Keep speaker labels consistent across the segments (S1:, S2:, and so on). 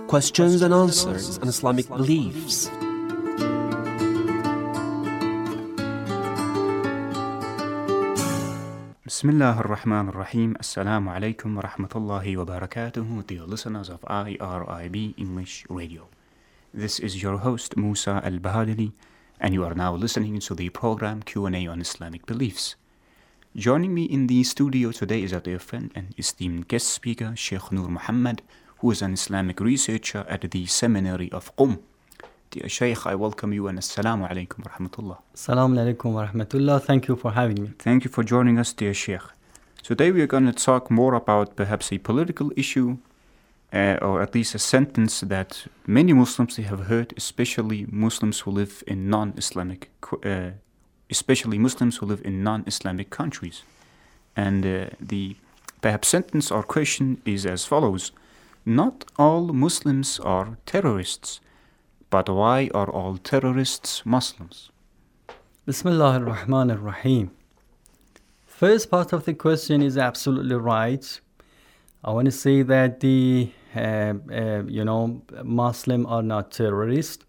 S1: questions and answers on Islamic beliefs.
S2: Bismillah ar-Rahman ar-Rahim. Assalamu alaikum wa rahmatullahi wa barakatuhu, dear listeners of IRIB English Radio. This is your host Musa Al-Bahadili, and you are now listening to the program Q&A on Islamic beliefs. Joining me in the studio today is our dear friend and esteemed guest speaker, Sheikh Noor Muhammad, who is an Islamic researcher at the Seminary of Qum. Dear Sheikh, I welcome you and Assalamu alaikum wa rahmatullah.
S3: Assalamu alaikum wa rahmatullah. Thank you for having me.
S2: Thank you for joining us, dear Sheikh. Today we are going to talk more about perhaps a political issue, or at least a sentence that many Muslims have heard, especially Muslims who live in non-Islamic countries. And the perhaps sentence or question is as follows: not all Muslims are terrorists, but why are all terrorists Muslims?
S3: Bismillah ar-Rahman ar-Rahim. First part of the question is absolutely right. I want to say that the Muslim are not terrorists.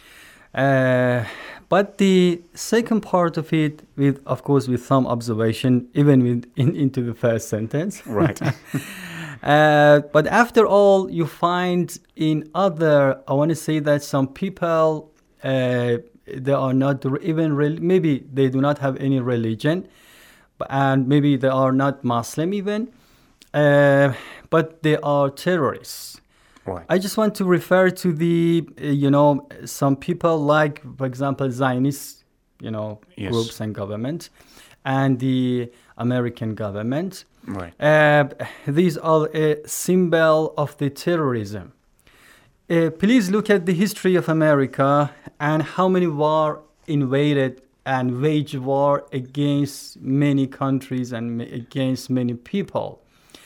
S3: But the second part of it, with some observation, even into the first sentence.
S2: Right.
S3: But after all, you find in other, I want to say that some people, they are not even, maybe they do not have any religion, and maybe they are not Muslim even, but they are terrorists.
S2: Right.
S3: I just want to refer to the, some people like, for example, Zionist,
S2: Yes.
S3: groups and government, and the American government.
S2: Right.
S3: These are a symbol of the terrorism. Please look at the history of America and how many war invaded and waged war against many countries and against many people.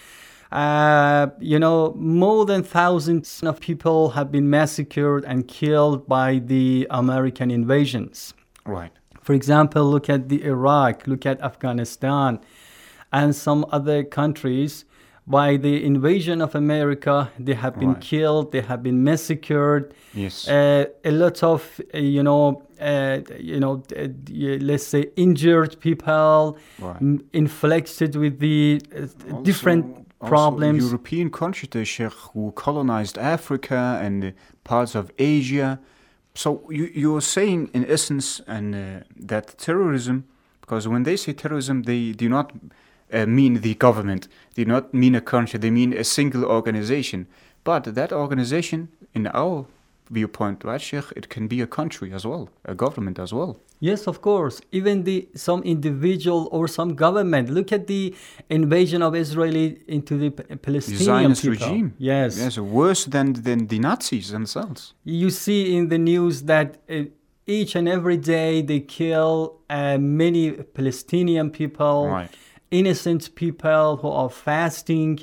S3: More than thousands of people have been massacred and killed by the American invasions.
S2: Right.
S3: For example, look at the Iraq, look at Afghanistan, and some other countries. By the invasion of America, they have been
S2: Right.
S3: killed, they have been massacred.
S2: Yes.
S3: A lot of, let's say, injured people,
S2: Right.
S3: inflicted with the different problems.
S2: European countries, Sheikh, who colonized Africa and parts of Asia. So you're saying, in essence, and that terrorism, because when they say terrorism, they do not mean the government, they do not mean a country, they mean a single organization. But that organization, in our viewpoint, right, Sheikh, it can be a country as well, a government as well.
S3: Yes, of course. Even some individual or some government. Look at the invasion of Israel into the Palestinian
S2: The Zionist
S3: people.
S2: regime.
S3: Yes.
S2: Yes, worse than the Nazis themselves.
S3: You see in the news that each and every day they kill many Palestinian people,
S2: Right.
S3: innocent people who are fasting,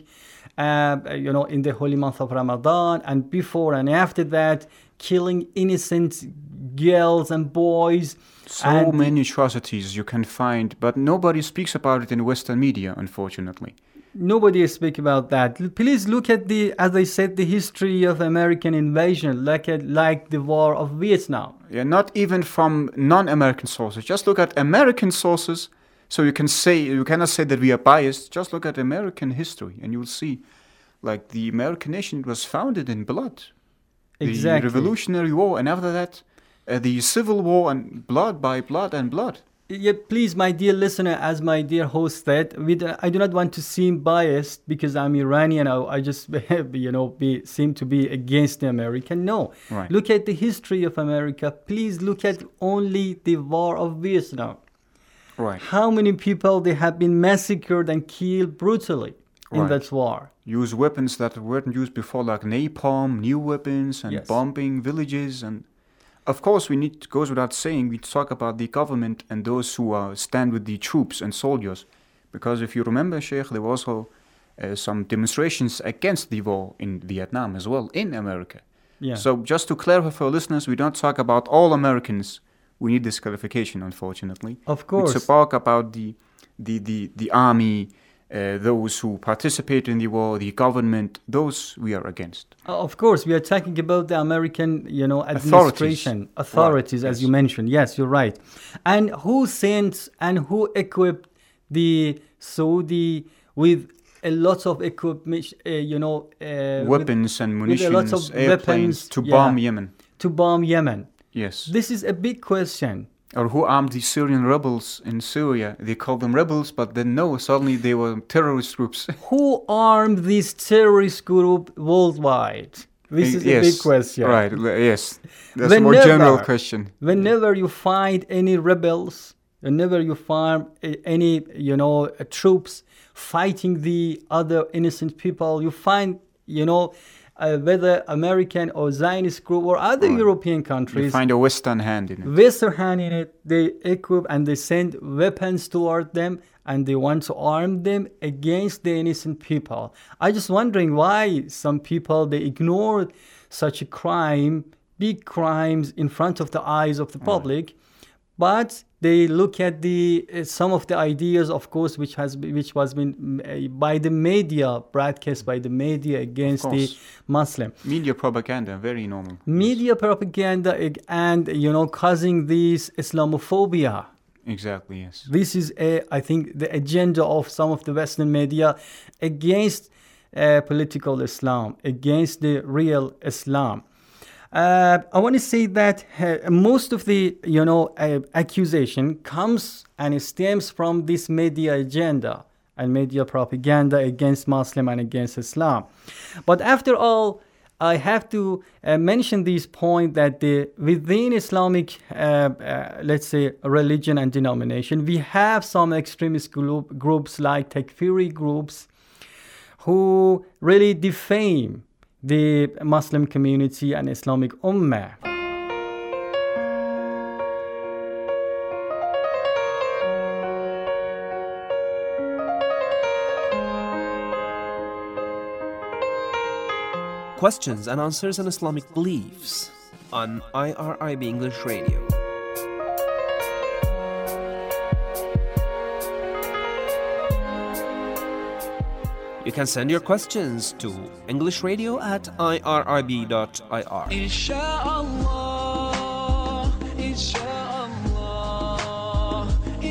S3: in the holy month of Ramadan, and before and after that, killing innocent girls and boys.
S2: So many atrocities you can find, but nobody speaks about it in Western media, unfortunately.
S3: Nobody speaks about that. Please look at as I said, the history of American invasion, like the war of Vietnam.
S2: Yeah, not even from non-American sources. Just look at American sources. So you cannot say that we are biased. Just look at American history, and you'll see, like, the American nation was founded in blood.
S3: Exactly.
S2: The Revolutionary War, and after that, the Civil War, and blood by blood and blood.
S3: Yeah, please, my dear listener, as my dear host said, I do not want to seem biased because I'm Iranian. I just, seem to be against the American. No.
S2: Right.
S3: Look at the history of America. Please look at only the war of Vietnam.
S2: Right.
S3: How many people they have been massacred and killed brutally in that war.
S2: Use weapons that weren't used before, like napalm, new weapons, and
S3: Yes.
S2: bombing villages. And of course, goes without saying, we talk about the government and those who stand with the troops and soldiers. Because if you remember, Sheikh, there were also some demonstrations against the war in Vietnam as well, in America.
S3: Yeah.
S2: So just to clarify for listeners, we don't talk about all Americans. We need this clarification, unfortunately.
S3: Of course.
S2: We talk about the army, those who participate in the war, the government, those we are against.
S3: Of course, we are talking about the American, administration, authorities,
S2: Right,
S3: as
S2: yes.
S3: you mentioned. Yes, you're right. And who sent and who equipped the Saudi with a lot of equipment,
S2: Weapons and
S3: with a lot
S2: munitions,
S3: of
S2: airplanes
S3: weapons,
S2: to
S3: yeah.
S2: bomb Yemen.
S3: to bomb Yemen?
S2: Yes.
S3: This is a big question.
S2: Or who armed the Syrian rebels in Syria? They called them rebels, but then no, suddenly they were terrorist groups.
S3: Who armed this terrorist group worldwide? This is a
S2: Yes,
S3: big question.
S2: Right, yes. That's a more general question.
S3: Whenever you find any rebels, whenever you find any, troops fighting the other innocent people, you find, whether American or Zionist group or other
S2: Right.
S3: European
S2: You
S3: countries,
S2: find a Western hand in it.
S3: Western hand in it, they equip and they send weapons toward them and they want to arm them against the innocent people. I just wondering why some people, they ignore such a crime, big crimes in front of the eyes of the public, but they look at the some of the ideas, of course, which was been by the media, broadcast by the media against the
S2: course.
S3: Muslim.
S2: Media propaganda, very normal.
S3: Media propaganda and causing this Islamophobia.
S2: Exactly, yes.
S3: This is I think the agenda of some of the Western media against political Islam, against the real Islam. I want to say that most of the accusation comes and it stems from this media agenda and media propaganda against Muslim and against Islam. But after all, I have to mention this point that within Islamic, let's say, religion and denomination, we have some extremist groups like Takfiri groups who really defame the Muslim community and Islamic Ummah.
S1: Questions and answers on Islamic beliefs on IRIB English Radio. You can send your questions to englishradio@irib.ir.
S4: Inshallah, inshallah,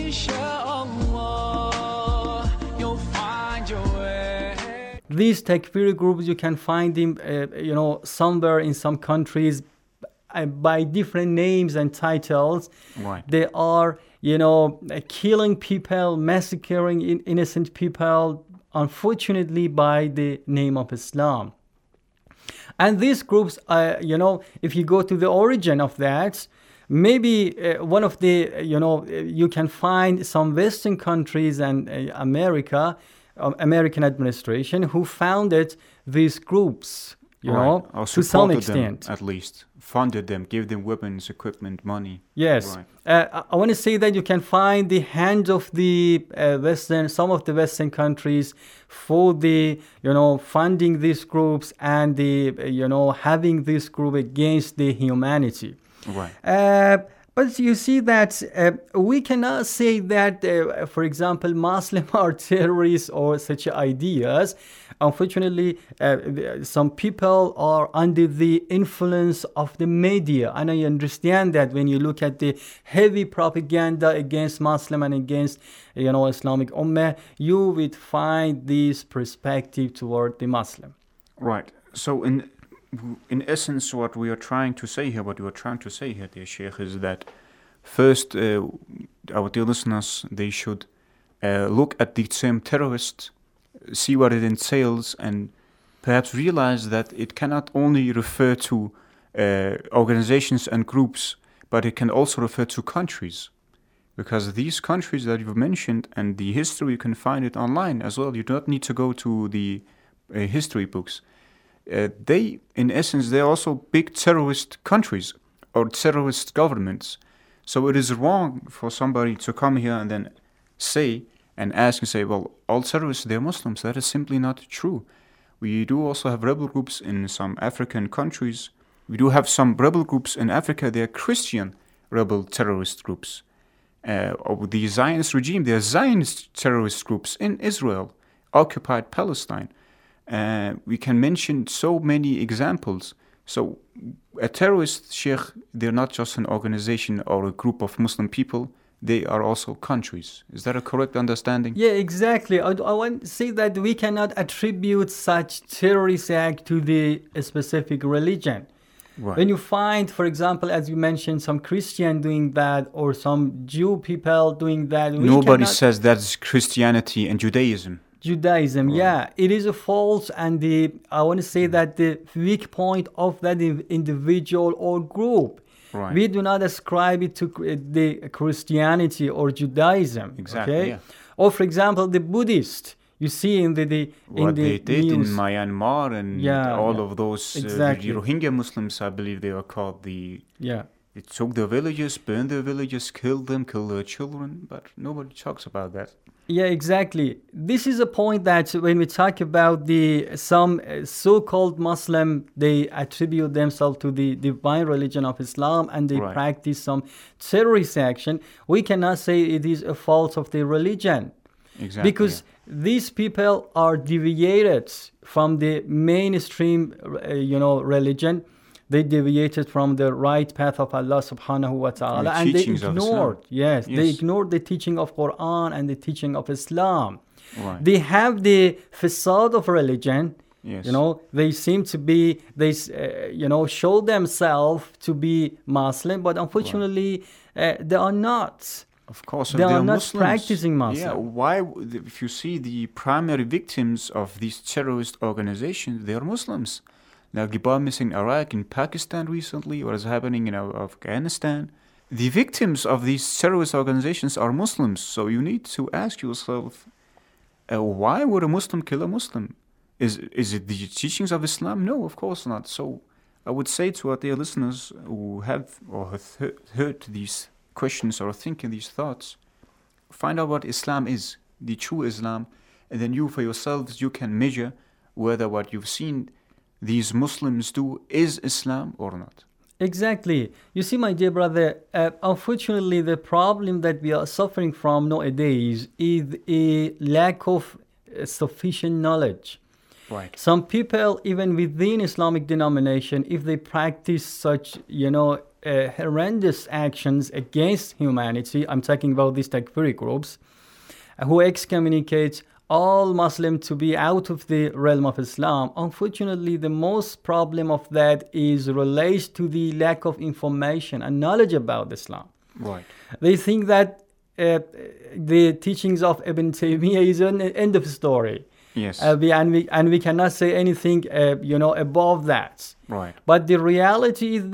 S4: inshallah, you'll find your way.
S3: These Takfiri groups, you can find them, somewhere in some countries by different names and titles.
S2: Right.
S3: They are, killing people, massacring innocent people, unfortunately, by the name of Islam. And these groups, if you go to the origin of that, maybe one of the, you can find some Western countries and American administration who founded these groups,
S2: Or
S3: to some
S2: supported
S3: extent.
S2: them, at least. Funded them, gave them weapons, equipment, money.
S3: Yes,
S2: Right.
S3: I want to say that you can find the hand of the some of the Western countries for the, funding these groups and the, having this group against the humanity.
S2: Right.
S3: But you see that we cannot say that, for example, Muslims are terrorists or such ideas. Unfortunately, some people are under the influence of the media. And I understand that when you look at the heavy propaganda against Muslim and against, Islamic Ummah, you would find this perspective toward the Muslim.
S2: Right. So in essence, what we are trying to say here, dear Sheikh, is that first, our dear listeners, they should look at the term terrorist, see what it entails, and perhaps realize that it cannot only refer to organizations and groups, but it can also refer to countries. Because these countries that you've mentioned and the history, you can find it online as well. You do not need to go to the history books. They, in essence, they're also big terrorist countries or terrorist governments. So it is wrong for somebody to come here and then say and ask and say, well, all terrorists, they're Muslims. That is simply not true. We do also have rebel groups in some African countries. We do have some rebel groups in Africa. They are Christian rebel terrorist groups. Of the Zionist regime, there are Zionist terrorist groups in Israel, occupied Palestine. We can mention so many examples. So a terrorist, Sheikh, they're not just an organization or a group of Muslim people, they are also countries. Is that a correct understanding?
S3: Yeah, exactly. I want to say that we cannot attribute such terrorist act to the specific religion.
S2: Right.
S3: When you find, for example, as you mentioned, some Christian doing that or some Jew people doing that,
S2: Nobody says that's Christianity and Judaism.
S3: Judaism, yeah, it is a false, and I want to say that the weak point of that individual or group,
S2: Right.
S3: we do not ascribe it to the Christianity or Judaism.
S2: Exactly,
S3: Okay?
S2: yeah.
S3: Or for example, the Buddhist. You see in the
S2: What they did
S3: news.
S2: in Myanmar and all of those
S3: exactly.
S2: the Rohingya Muslims, I believe they are called.
S3: Yeah.
S2: They took their villages, burned their villages, killed them, killed their children, but nobody talks about that.
S3: Yeah, exactly. This is a point that when we talk about some so-called Muslim, they attribute themselves to the divine religion of Islam and they
S2: Right.
S3: practice some terrorist action. We cannot say it is a fault of the religion.
S2: Exactly.
S3: Because these people are deviated from the mainstream, religion. They deviated from the right path of Allah subhanahu wa ta'ala. And they ignored, yes, they ignored the teaching of Quran and the teaching of Islam.
S2: Right.
S3: They have the facade of religion.
S2: Yes.
S3: They seem to be, show themselves to be Muslim, but unfortunately, they are not.
S2: Of course,
S3: they are not
S2: Muslims.
S3: practicing Muslim.
S2: Yeah, why? If you see the primary victims of these terrorist organizations, they are Muslims. Like the bombings in Iraq, in Pakistan recently, what is happening in Afghanistan. The victims of these terrorist organizations are Muslims. So you need to ask yourself, why would a Muslim kill a Muslim? Is it the teachings of Islam? No, of course not. So I would say to our dear listeners who have heard these questions or thinking these thoughts, find out what Islam is, the true Islam, and then you for yourselves, you can measure whether what you've seen these Muslims do is Islam or not.
S3: Exactly. You see, my dear brother, unfortunately, the problem that we are suffering from nowadays is a lack of sufficient knowledge.
S2: Right.
S3: Some people, even within Islamic denomination, if they practice such, horrendous actions against humanity, I'm talking about these takfiri groups, who excommunicate all Muslims to be out of the realm of Islam. Unfortunately, the most problem of that is relates to the lack of information and knowledge about Islam.
S2: Right.
S3: They think that the teachings of Ibn Taymiyyah is an end of story.
S2: Yes.
S3: We cannot say anything, above that.
S2: Right.
S3: But the reality is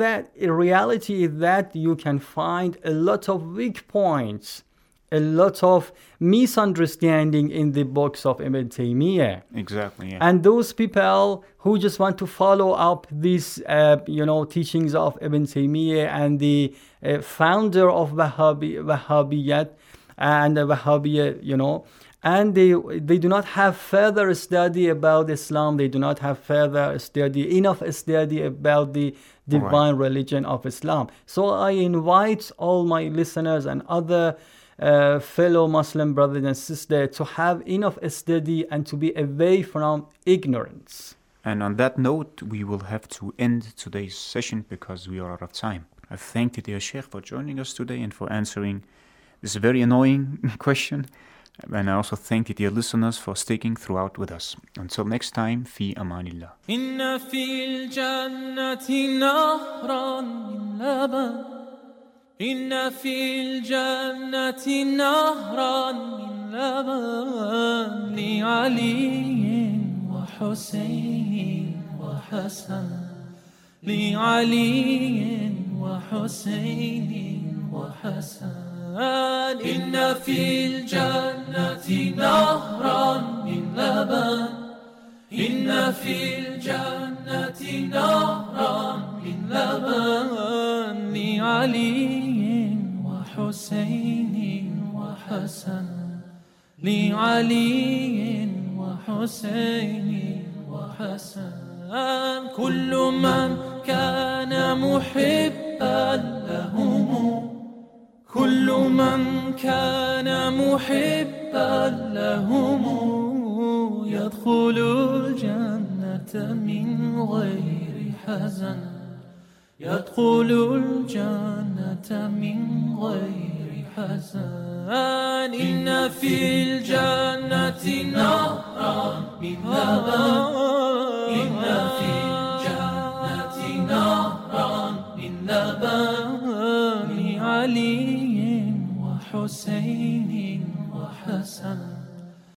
S3: that you can find a lot of weak points, a lot of misunderstanding in the books of Ibn Taymiyyah.
S2: Exactly. Yeah.
S3: And those people who just want to follow up these, teachings of Ibn Taymiyyah and the founder of Wahhabiyyat and Wahhabiyya, and they do not have further study about Islam. They do not have enough study about the divine religion of Islam. So I invite all my listeners and other fellow Muslim brothers and sisters to have enough study and to be away from ignorance.
S2: And on that note, we will have to end today's session because we are out of time. I thank the dear Sheikh for joining us today and for answering this very annoying question. And I also thank the dear listeners for sticking throughout with us. Until next time, fi amanillah.
S4: إن في الجنة نهرا من لبن إن في الجنة نهرا من لبن لعلي وحسين وحسن لعلي وحسين وحسن إن في الجنة نهرا من لبن إن في الجنة نهرا من لبن لعلي وحسين وحسن لعلي وحسين وحسن كل من كان محبا لهم كل من كان محبا لهم
S1: يدخل الجنة من غير حزن يدخل الجنة من غير حزن إن في الجنة نهرا من لبن إن في الجنة نهرا من لبن علي وحسين وحسن